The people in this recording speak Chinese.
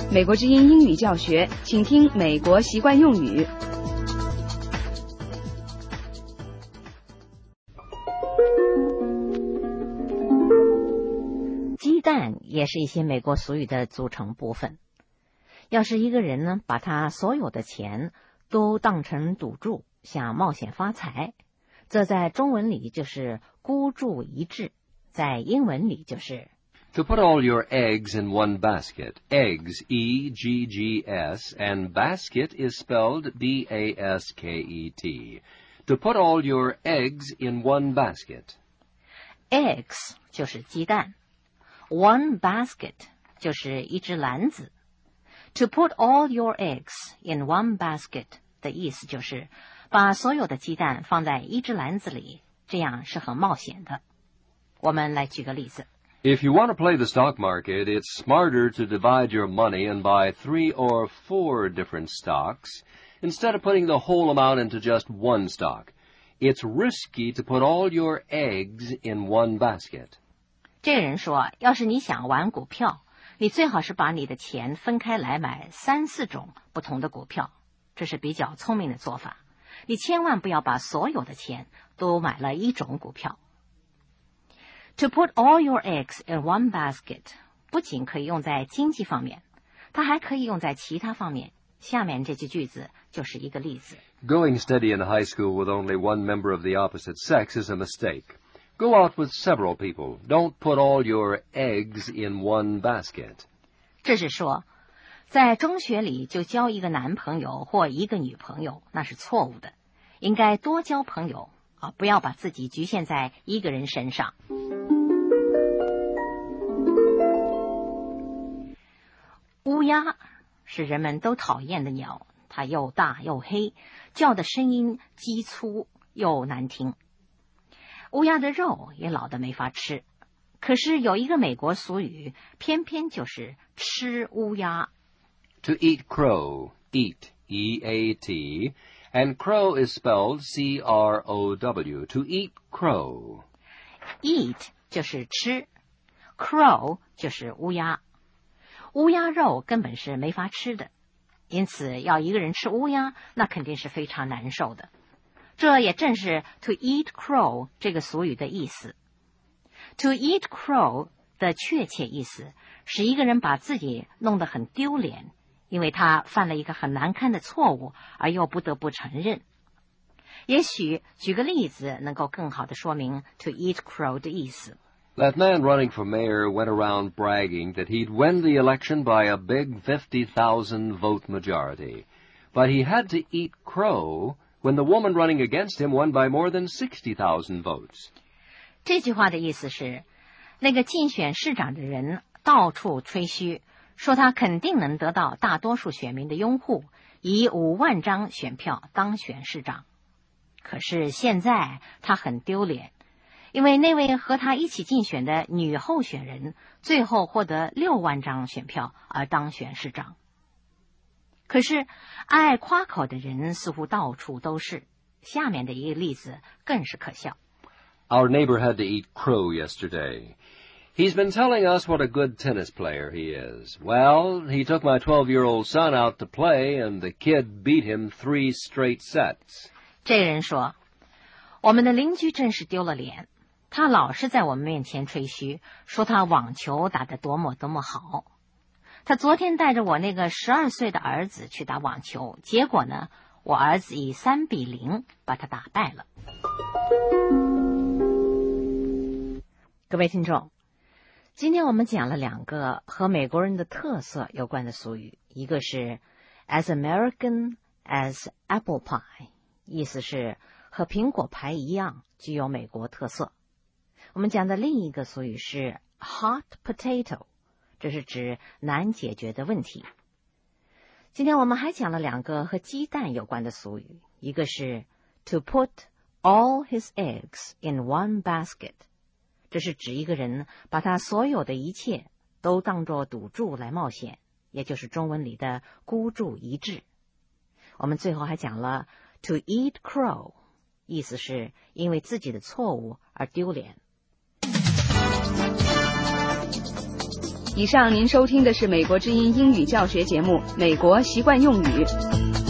美国之音英语教学，请听美国习惯用语。 鸡蛋也是一些美国俗语的组成部分。要是一个人呢，把他所有的钱都当成赌注，想冒险发财，这在中文里就是孤注一掷，在英文里就是 To put all your eggs in one basket. Eggs, E-G-G-S, and basket is spelled B-A-S-K-E-T. To put all your eggs in one basket. eggs 就是鸡蛋， one basket 就是一只篮子。To put all your eggs in one basket 的意思就是把所有的鸡蛋放在一只篮子里，这样是很冒险的。我们来举个例子。 If you want to play the stock market, it's smarter to divide your money and buy 3 or 4 different stocks instead of putting the whole amount into just one stock. It's risky to put all your eggs in one basket. 这个人说，要是你想玩股票，你最好是把你的钱分开来买3、4种不同的股票，这是比较聪明的做法。你千万不要把所有的钱都买了一种股票。To put all your eggs in one basket 不仅可以用在经济方面，它还可以用在其他方面。下面这句句子就是一个例子。 Going steady in high school with only one member of the opposite sex is a mistake. Go out with several people. Don't put all your eggs in one basket. 这是说，在中学里就交一个男朋友或一个女朋友，那是错误的。应该多交朋友啊，不要把自己局限在一个人身上。乌鸦是人们都讨厌的鸟，它又大又黑，叫的声音激粗又难听。乌鸦的肉也老得没法吃，可是有一个美国俗语，偏偏就是吃乌鸦。 To eat crow, eat, E-A-T, and crow is spelled C-R-O-W. To eat crow. Eat 就是吃， crow 就是乌鸦。乌鸦肉根本是没法吃的，因此要一个人吃乌鸦，那肯定是非常难受的。这也正是 to eat crow 这个俗语的意思。To eat crow 的确切意思是一个人把自己弄得很丢脸，因为他犯了一个很难堪的错误，而又不得不承认。也许举个例子能够更好地说明 to eat crow 的意思。 That man running for mayor went around bragging that he'd win the election by a big 50,000 vote majority. But he had to eat crow when the woman running against him won by more than 60,000 votes. 这句话的意思是，那个竞选市长的人到处吹嘘，说他肯定能得到大多数选民的拥护，以5万张选票当选市长。可是现在他很丢脸，因为那位和他一起竞选的女候选人最后获得6万张选票而当选市长。可是爱夸口的人似乎到处都是，下面的一个例子更是可笑。 Our neighbor had to eat crow yesterday. He's been telling us what a good tennis player he is. Well, he took my 12-year-old son out to play, and the kid beat him 3 straight sets. 这人说，我们的邻居真是丢了脸，他老是在我们面前吹嘘，说他网球打得多么多么好。他昨天带着我那个12岁的儿子去打网球，结果呢，我儿子以3-0把他打败了。各位听众，今天我们讲了2个和美国人的特色有关的俗语，一个是 as American as apple pie， 意思是和苹果牌一样具有美国特色。我们讲的另一个俗语是 hot potato， 这是指难解决的问题。今天我们还讲了2个和鸡蛋有关的俗语，一个是 to put all his eggs in one basket， 这是指一个人把他所有的一切都当作赌注来冒险，也就是中文里的孤注一掷。我们最后还讲了 to eat crow， 意思是因为自己的错误而丢脸。 以上您收听的是美国之音英语教学节目《美国习惯用语》。